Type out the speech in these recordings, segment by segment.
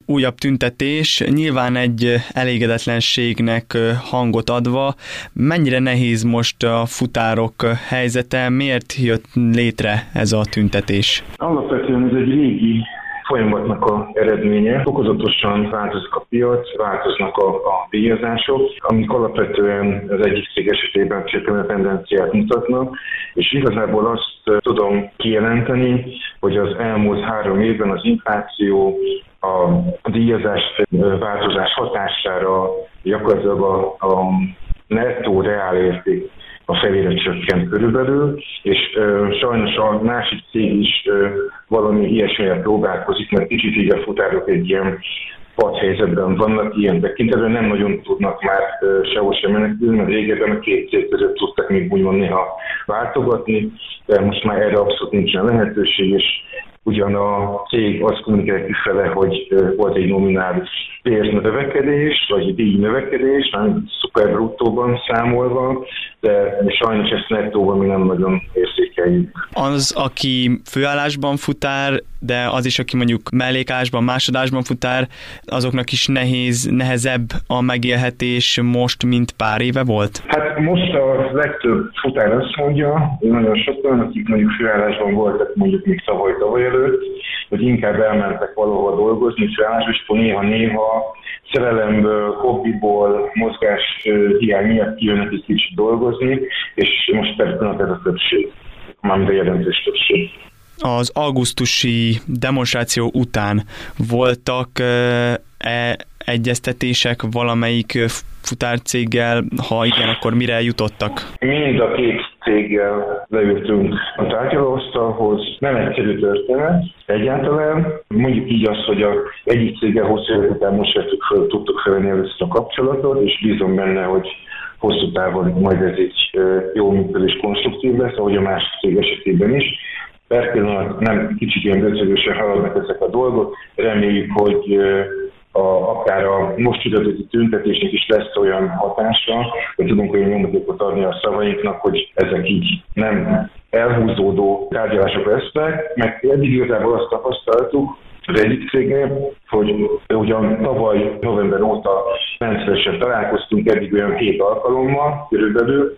újabb tüntetés, nyilván egy elégedetlenségnek hangot adva. Mennyire nehéz most a futárok helyzete? Miért jött létre ez a tüntetés? Alapvetően ez egy régi folyamatnak az eredménye. Fokozatosan változik a piac, változnak a díjazások, amik alapvetően az egyik cég esetében csökkenő tendenciát mutatnak, és igazából azt tudom kijelenteni, hogy az elmúlt 3 évben az infláció, a díjazás változás hatására gyakorlatilag a nettó reálérték a felére csökkent körülbelül, és sajnos a másik cég is valami ilyesmire próbálkozik, mert kicsit így a futárok egy ilyen padhelyzetben vannak, ilyen tekintetben nem nagyon tudnak már sehol sem menekülni, mert régebben a 2 cég között tudtak még úgymond néha váltogatni, de most már erre abszolút nincsen lehetőség, és ugyan a cég azt kommunikálja kifele, hogy volt egy nominális bérnövekedés, vagy díjnövekedés, nem szuper bruttóban számolva, de sajnos ezt nettóban mi nem nagyon érzékeljük. Az, aki főállásban futár, de az is, aki mondjuk mellékállásban, másodásban futár, azoknak is nehezebb a megélhetés most, mint pár éve volt? Hát most a legtöbb futár azt mondja, hogy nagyon sokan, akik mondjuk főállásban voltak mondjuk még tavaly előtt, hogy inkább elmentek valahol dolgozni főállásban, és néha szerelemből, hobbiból, mozgás hiány miatt kijönnek egy kicsit dolgozni, és most persze ez a többség, mármint a jelentős többség. Az augusztusi demonstráció után voltak egyeztetések valamelyik futárcéggel? Ha igen, akkor mire jutottak? Mind a 2 céggel leültünk a tárgyalóasztalhoz. Nem egyszerű történet egyáltalán. Mondjuk így azt, hogy az egyik céggel hosszú évek után most tudtuk felvenni először a kapcsolatot, és bízom benne, hogy hosszú távon majd ez egy jó működő és konstruktív lesz, ahogy a másik cég esetében is. Per pillanat nem kicsit ilyen döcögősen haladnak ezek a dolgok. Reméljük, hogy akár a most tudatos tüntetésnek is lesz olyan hatása, hogy tudunk olyan nyomatékot adni a szavainknak, hogy ezek így nem elhúzódó tárgyalások lesznek, meg eddig igazából azt tapasztaltuk az egyik cégnél, hogy ugyan tavaly november óta rendszeresen találkoztunk, eddig olyan 7 alkalommal körülbelül,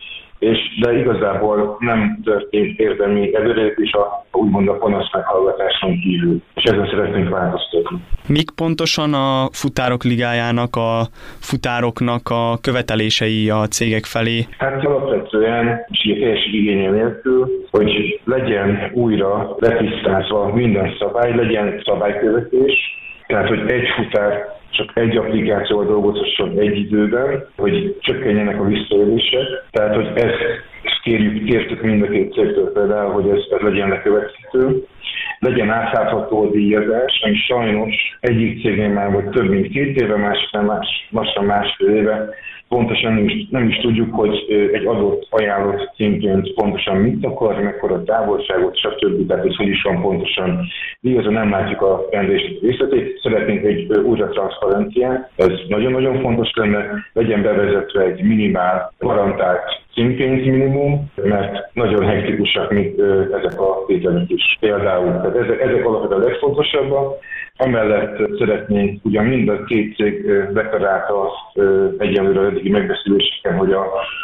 de igazából nem történt érdemi előrelépés úgymond a panasz meghallgatáson kívül, és ezen szeretnénk változtatni. Mik pontosan a Futárok Ligájának, a futároknak a követelései a cégek felé? Hát alapvetően, és ilyen teljes igénye nélkül, hogy legyen újra letisztázva minden szabály, legyen szabálykövetés, tehát hogy egy futár csak egy applikációval dolgozhasson egy időben, hogy csökkenjenek a visszaélések. Tehát, hogy ezt kértük mind a 2 cégtől például, hogy ez legyen lekövethető. Legyen átlátható a díjazás, ami sajnos egyik cégnél már volt több mint 2 éve, másiknál lassan másfél éve. Pontosan nem is tudjuk, hogy egy adott ajánlott címként pontosan mit akar, mekkora távolságot, stb. Tehát hogy is van pontosan díjazva, nem látjuk a rendelésnek részletét. Szeretnénk egy újra transzparenciát, ez nagyon-nagyon fontos lenne, legyen bevezetve egy minimál garantált címpénz minimum, mert nagyon hektikusak még ezek a tételek is. Például, tehát ezek alapvetően a legfontosabbak. Amellett szeretnénk, ugyan mind a 2 cég deklarálta azt egyenlőre eddigi megbeszéléseken, hogy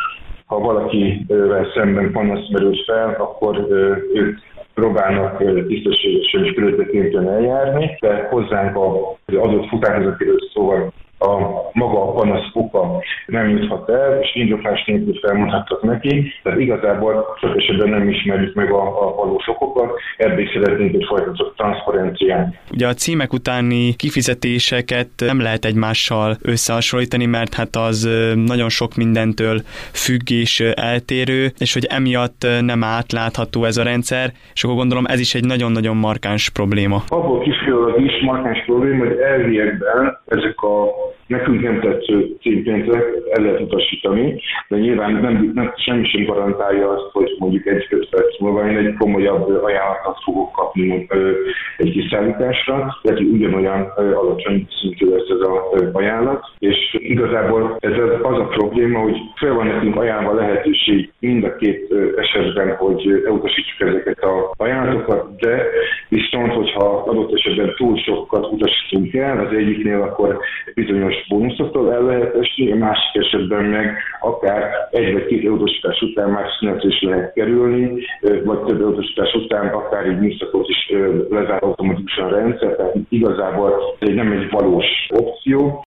ha valakivel szemben panasz merül fel, akkor ők próbálnak tisztességesen és körültekintően eljárni, de hozzánk az adott futárvezetőről szóval maga a panasz oka nem juthat el, és indoklás nélkül felmondhattak neki, tehát igazából sok esetben nem ismerjük meg a valós okokat, ebből szeretnénk egy folytatott transzparenciát. Ugye a címek utáni kifizetéseket nem lehet egymással összehasonlítani, mert hát az nagyon sok mindentől függ és eltérő, és hogy emiatt nem átlátható ez a rendszer, és akkor gondolom ez is egy nagyon-nagyon markáns probléma. Abból kifolyólag is markáns probléma, hogy elviekben ezek a nekünk nem tetsző címpénzek el lehet utasítani, de nyilván nem semmi sem garantálja azt, hogy mondjuk 1-5 perc múlva én egy komolyabb ajánlatot fogok kapni egy kiszállításra, tehát ugyanolyan alacsony szintű lesz ez az ajánlat, és igazából ez az a probléma, hogy fel van nekünk ajánlva lehetőség mind a két esetben, hogy elutasítsuk ezeket az ajánlatokat, de viszont, hogyha adott esetben túl sokat utasítunk el, az egyiknél akkor bizonyos bónuszoktól el lehet esni, a másik esetben meg akár 1 vagy 2 elutasítás után már szünetre is lehet kerülni, vagy több elutasítás után akár egy műszakot is lezár automatikusan a rendszer, tehát igazából ez nem egy valós opció.